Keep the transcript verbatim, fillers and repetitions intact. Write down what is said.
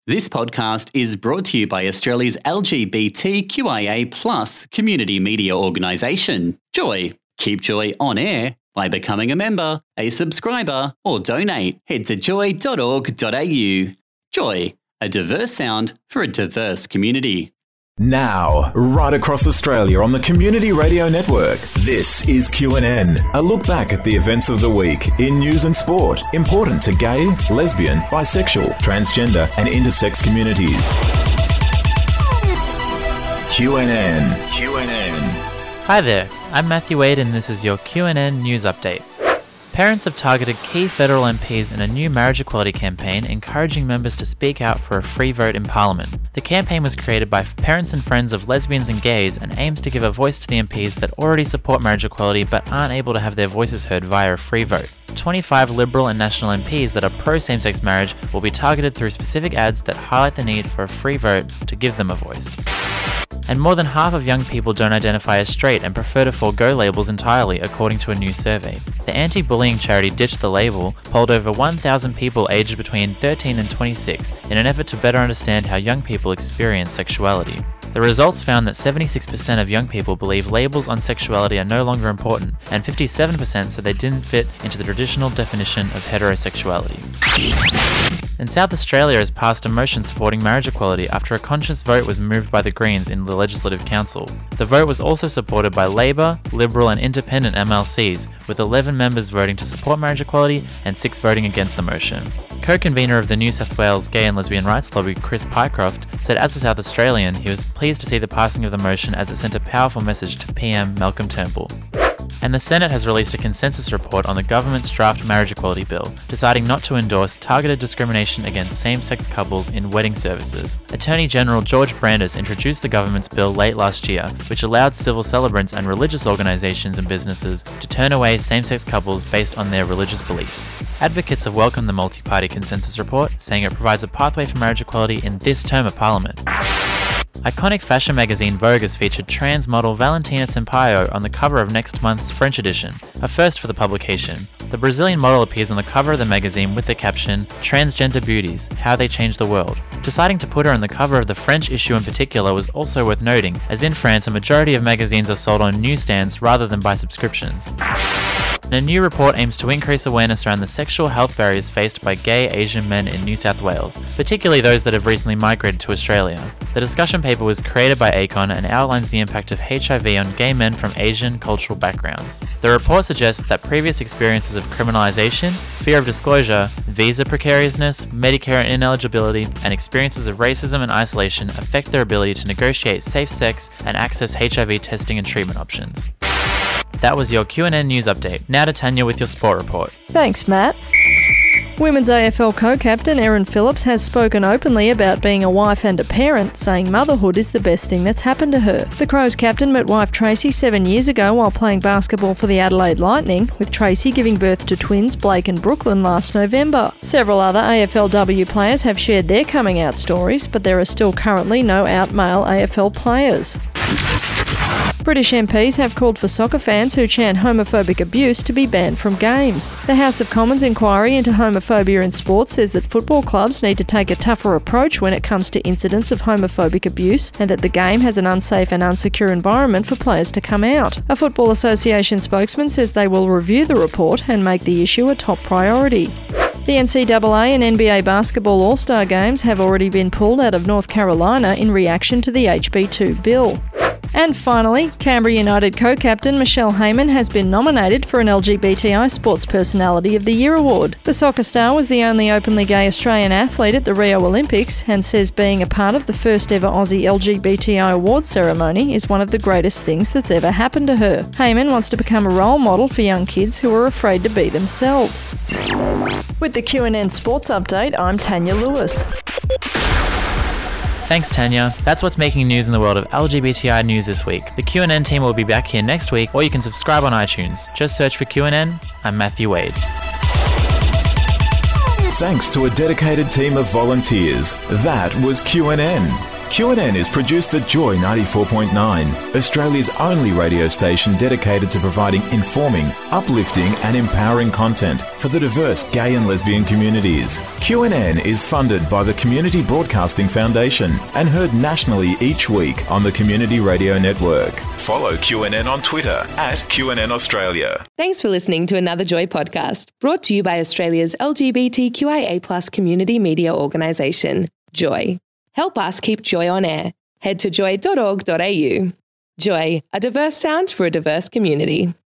This podcast is brought to you by Australia's L G B T Q I A plus community media organisation, Joy. Keep Joy on air by becoming a member, a subscriber, or donate. Head to joy dot org dot a u. Joy, a diverse sound for a diverse community. Now, right across Australia on the Community Radio Network, this is Q and N, a look back at the events of the week in news and sport, important to gay, lesbian, bisexual, transgender and intersex communities. Q and N. Q and N. Hi there, I'm Matthew Wade and this is your Q and N news update. Parents have targeted key federal M Ps in a new marriage equality campaign encouraging members to speak out for a free vote in Parliament. The campaign was created by parents and friends of lesbians and gays and aims to give a voice to the M Ps that already support marriage equality but aren't able to have their voices heard via a free vote. twenty-five Liberal and National M Ps that are pro-same-sex marriage will be targeted through specific ads that highlight the need for a free vote to give them a voice. And more than half of young people don't identify as straight and prefer to forego labels entirely, according to a new survey. The anti-bullying charity Ditch the Label polled over one thousand people aged between thirteen and twenty-six in an effort to better understand how young people experience sexuality. The results found that seventy-six percent of young people believe labels on sexuality are no longer important, and fifty-seven percent said they didn't fit into the traditional definition of heterosexuality. And South Australia has passed a motion supporting marriage equality after a conscious vote was moved by the Greens in the Legislative Council. The vote was also supported by Labor, Liberal and Independent M L Cs, with eleven members voting to support marriage equality and six voting against the motion. Co-convener of the New South Wales Gay and Lesbian Rights Lobby, Chris Pycroft, said as a South Australian, he was pleased to see the passing of the motion as it sent a powerful message to P M Malcolm Turnbull. And the Senate has released a consensus report on the government's draft marriage equality bill, deciding not to endorse targeted discrimination against same-sex couples in wedding services. Attorney General George Brandis introduced the government's bill late last year, which allowed civil celebrants and religious organisations and businesses to turn away same-sex couples based on their religious beliefs. Advocates have welcomed the multi-party consensus report, saying it provides a pathway for marriage equality in this term of Parliament. Iconic fashion magazine Vogue has featured trans model Valentina Sampaio on the cover of next month's French edition, a first for the publication. The Brazilian model appears on the cover of the magazine with the caption, "Transgender Beauties, How They Change the World." Deciding to put her on the cover of the French issue in particular was also worth noting, as in France a majority of magazines are sold on newsstands rather than by subscriptions. And a new report aims to increase awareness around the sexual health barriers faced by gay Asian men in New South Wales, particularly those that have recently migrated to Australia. The discussion paper was created by ACON and outlines the impact of H I V on gay men from Asian cultural backgrounds. The report suggests that previous experiences of criminalisation, fear of disclosure, visa precariousness, Medicare ineligibility, and experiences of racism and isolation affect their ability to negotiate safe sex and access H I V testing and treatment options. That was your Q and N news update. Now to Tanya with your sport report. Thanks, Matt. Women's A F L co-captain Erin Phillips has spoken openly about being a wife and a parent, saying motherhood is the best thing that's happened to her. The Crows captain met wife Tracy seven years ago while playing basketball for the Adelaide Lightning, with Tracy giving birth to twins Blake and Brooklyn last November. Several other A F L W players have shared their coming out stories, but there are still currently no out male A F L players. British M Ps have called for soccer fans who chant homophobic abuse to be banned from games. The House of Commons inquiry into homophobia in sport says that football clubs need to take a tougher approach when it comes to incidents of homophobic abuse, and that the game has an unsafe and unsecure environment for players to come out. A Football Association spokesman says they will review the report and make the issue a top priority. The N C double A and N B A basketball All-Star games have already been pulled out of North Carolina in reaction to the H B two bill. And finally, Canberra United co-captain Michelle Heyman has been nominated for an L G B T I Sports Personality of the Year award. The soccer star was the only openly gay Australian athlete at the Rio Olympics and says being a part of the first ever Aussie L G B T I award ceremony is one of the greatest things that's ever happened to her. Heyman wants to become a role model for young kids who are afraid to be themselves. With the Q and N Sports Update, I'm Tanya Lewis. Thanks, Tanya. That's what's making news in the world of L G B T I news this week. The Q and N team will be back here next week, or you can subscribe on iTunes. Just search for Q and N. I'm Matthew Wade. Thanks to a dedicated team of volunteers, that was Q and N. Q N N is produced at Joy ninety-four point nine, Australia's only radio station dedicated to providing informing, uplifting and empowering content for the diverse gay and lesbian communities. Q N N is funded by the Community Broadcasting Foundation and heard nationally each week on the Community Radio Network. Follow Q N N on Twitter at Q N N Australia. Thanks for listening to another Joy podcast, brought to you by Australia's L G B T Q I A plus community media organisation, Joy. Help us keep Joy on air. Head to joy dot org dot a u. Joy, a diverse sound for a diverse community.